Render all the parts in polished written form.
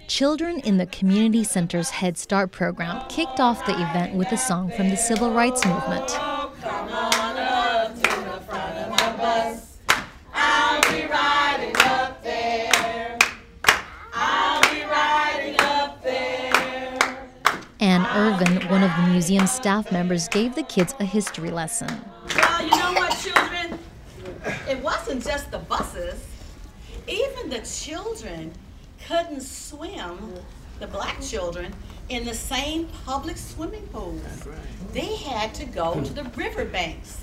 Children in the Community Center's Head Start program kicked off the event with a song from the Civil Rights Movement. Come on up to the front of the bus. I'll be riding up there. I'll be riding up there. Ann Irvin, one of the museum's staff members, gave the kids a history lesson. Well, you know what, children? It wasn't just the buses. Even the children couldn't swim, the black children, in the same public swimming pools. They had to go to the riverbanks.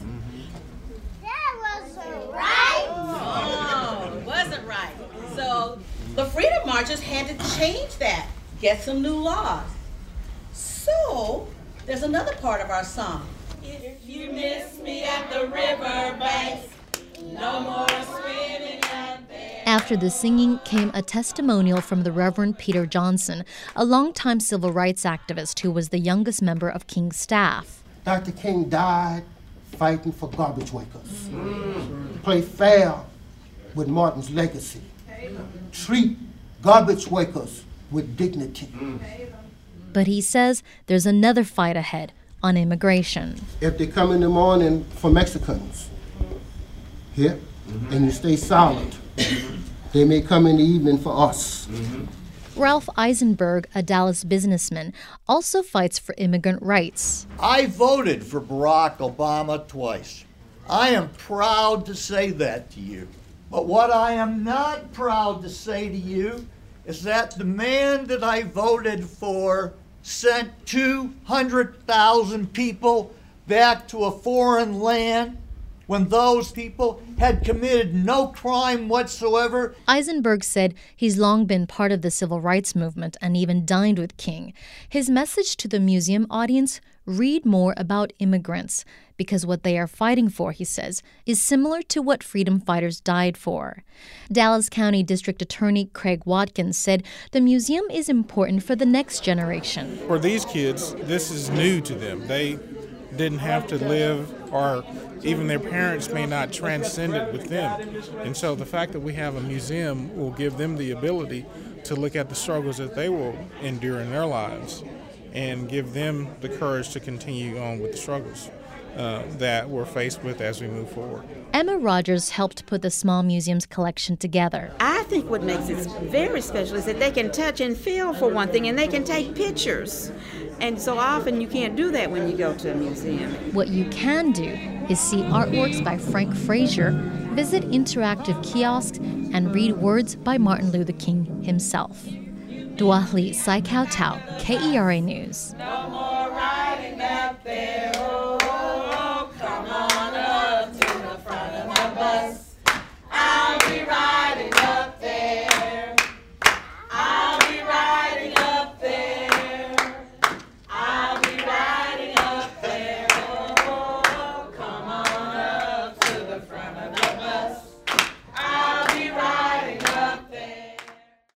That wasn't right. No, it wasn't right. So the Freedom Marchers had to change that, get some new laws. So there's another part of our song. If you miss me at the riverbanks, no more swimming out there. After the singing came a testimonial from the Reverend Peter Johnson, a longtime civil rights activist who was the youngest member of King's staff. Dr. King died fighting for garbage workers. Play fair with Martin's legacy. Treat garbage workers with dignity. But he says there's another fight ahead on immigration. If they come in the morning for Mexicans here, and you stay silent, they may come in the evening for us. Ralph Eisenberg, a Dallas businessman, also fights for immigrant rights. I voted for Barack Obama twice. I am proud to say that to you. But what I am not proud to say to you is that the man that I voted for sent 200,000 people back to a foreign land when those people had committed no crime whatsoever. Eisenberg said he's long been part of the civil rights movement and even dined with King. His message to the museum audience: read more about immigrants, because what they are fighting for, he says, is similar to what freedom fighters died for. Dallas County District Attorney Craig Watkins said the museum is important for the next generation. For these kids, this is new to them. They didn't have to live, or even their parents may not transcend it with them. And so the fact that we have a museum will give them the ability to look at the struggles that they will endure in their lives and give them the courage to continue on with the struggles that we're faced with as we move forward. Emma Rogers helped put the small museum's collection together. I think what makes it very special is that they can touch and feel, for one thing, and they can take pictures. And so often you can't do that when you go to a museum. What you can do is see artworks by Frank Frazier, visit interactive kiosks, and read words by Martin Luther King himself. Duahli Sai Kao Tao, KERA News.